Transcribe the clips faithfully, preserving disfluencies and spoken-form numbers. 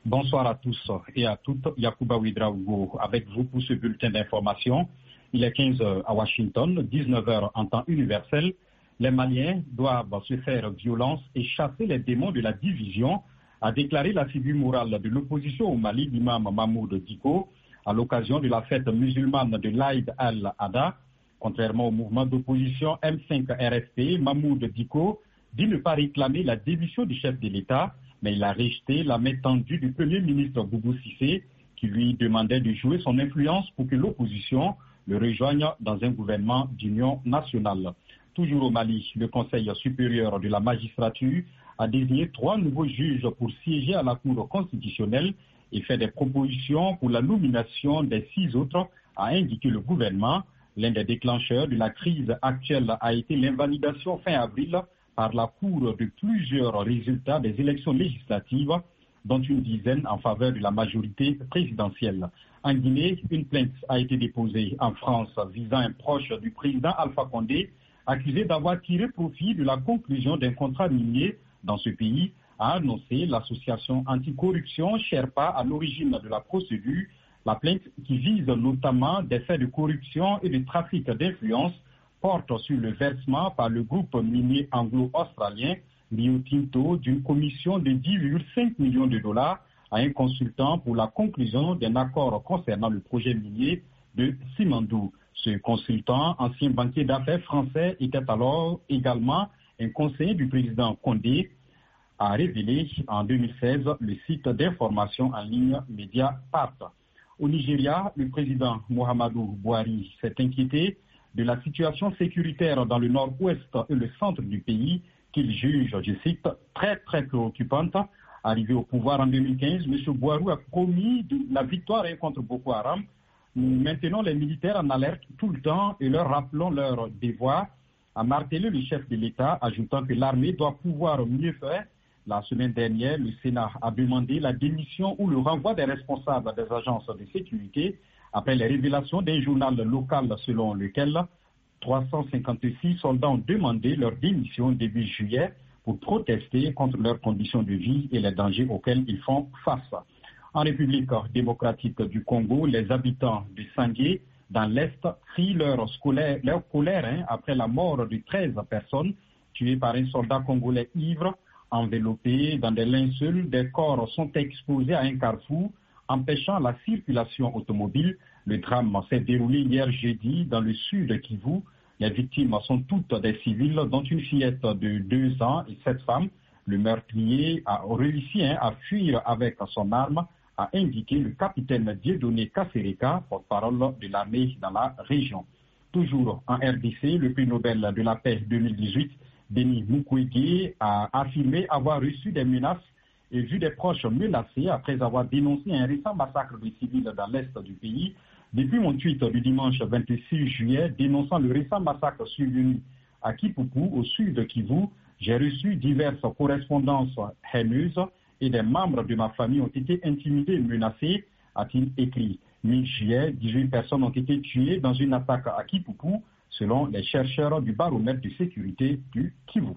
Bonsoir à tous et à toutes. Yacouba Ouedraogo avec vous pour ce bulletin d'information. Il est quinze heures à Washington, dix-neuf heures en temps universel. Les Maliens doivent se faire violence et chasser les démons de la division, a déclaré la figure morale de l'opposition au Mali, l'imam Mahmoud Dicko, à l'occasion de la fête musulmane de l'Aïd al-Adha. Contrairement au mouvement d'opposition M cinq R F P, Mahmoud Dicko dit ne pas réclamer la démission du chef de l'État, mais il a rejeté la main tendue du Premier ministre Boubou Cissé, qui lui demandait de jouer son influence pour que l'opposition le rejoigne dans un gouvernement d'union nationale. Toujours au Mali, le Conseil supérieur de la magistrature a désigné trois nouveaux juges pour siéger à la Cour constitutionnelle et fait des propositions pour la nomination des six autres, a indiqué le gouvernement. L'un des déclencheurs de la crise actuelle a été l'invalidation fin avril par la Cour de plusieurs résultats des élections législatives, dont une dizaine en faveur de la majorité présidentielle. En Guinée, une plainte a été déposée en France visant un proche du président Alpha Condé, accusé d'avoir tiré profit de la conclusion d'un contrat minier dans ce pays, a annoncé l'association anticorruption Sherpa à l'origine de la procédure. La plainte, qui vise notamment des faits de corruption et de trafic d'influence, porte sur le versement par le groupe minier anglo-australien Rio Tinto d'une commission de dix virgule cinq millions de dollars à un consultant pour la conclusion d'un accord concernant le projet minier de Simandou. Ce consultant, ancien banquier d'affaires français, était alors également un conseiller du président Condé, a révélé en deux mille seize le site d'information en ligne Mediapart. Au Nigeria, le président Muhammadu Buhari s'est inquiété de la situation sécuritaire dans le nord-ouest et le centre du pays, qu'il juge, je cite, très très préoccupante. Arrivé au pouvoir en deux mille quinze, M. Buhari a promis de la victoire contre Boko Haram. Nous maintenons les militaires en alerte tout le temps et leur rappelons leur devoir, a martelé le chef de l'État, ajoutant que l'armée doit pouvoir mieux faire. La semaine dernière, le Sénat a demandé la démission ou le renvoi des responsables des agences de sécurité après les révélations d'un journal local selon lequel trois cent cinquante-six soldats ont demandé leur démission début juillet pour protester contre leurs conditions de vie et les dangers auxquels ils font face. En République démocratique du Congo, les habitants de Sangué, dans l'Est, crient leur, scolaire, leur colère hein, après la mort de treize personnes tuées par un soldat congolais ivre. Enveloppés dans des linceuls, des corps sont exposés à un carrefour, empêchant la circulation automobile. Le drame s'est déroulé hier jeudi dans le sud Kivu. Les victimes sont toutes des civils, dont une fillette de deux ans et sept femmes. Le meurtrier a réussi hein, à fuir avec son arme, a indiqué le capitaine Dieudonné Kassereka, porte-parole de l'armée dans la région. Toujours en R D C, le prix Nobel de la paix deux mille dix-huit, Denis Mukwege, a affirmé avoir reçu des menaces et vu des proches menacés après avoir dénoncé un récent massacre de civils dans l'est du pays. Depuis mon tweet du dimanche vingt-six juillet, dénonçant le récent massacre survenu à Kipupu, au sud de Kivu, j'ai reçu diverses correspondances haineuses et des membres de ma famille ont été intimidés et menacés, a-t-il écrit. Mi-juillet, dix-huit personnes ont été tuées dans une attaque à Kipupu, selon les chercheurs du baromètre de sécurité du Kivu.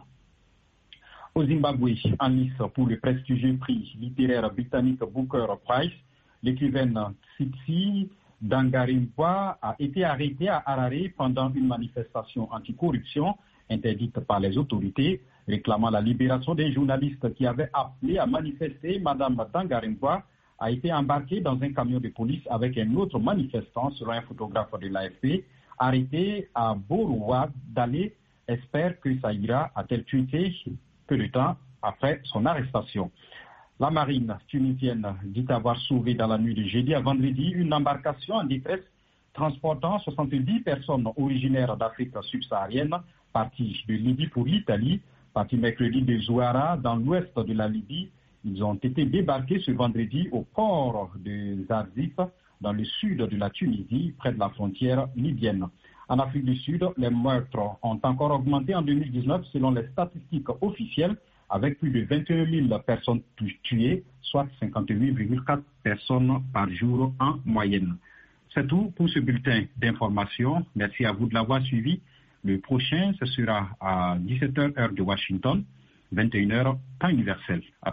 Au Zimbabwe, en lice pour le prestigieux prix littéraire britannique Booker Prize, l'écrivaine Tsitsi Dangarembga a été arrêtée à Harare pendant une manifestation anticorruption interdite par les autorités, réclamant la libération des journalistes qui avaient appelé à manifester. Madame Dangarembga a été embarquée dans un camion de police avec un autre manifestant, selon un photographe de l'A F P, arrêté à Borowa Dale, espère que ça ira, a-t-elle tweeté peu de temps après son arrestation. La marine tunisienne dit avoir sauvé dans la nuit de jeudi à vendredi une embarcation en détresse transportant soixante-dix personnes originaires d'Afrique subsaharienne parties de Libye pour l'Italie, parties mercredi de Zouara dans l'ouest de la Libye. Ils ont été débarqués ce vendredi au port de Zarzif, dans le sud de la Tunisie, près de la frontière libyenne. En Afrique du Sud, les meurtres ont encore augmenté en deux mille dix-neuf selon les statistiques officielles, avec plus de vingt et un mille personnes tuées, soit cinquante-huit virgule quatre personnes par jour en moyenne. C'est tout pour ce bulletin d'information. Merci à vous de l'avoir suivi. Le prochain, ce sera à dix-sept heures heure de Washington, vingt et une heures temps universel. À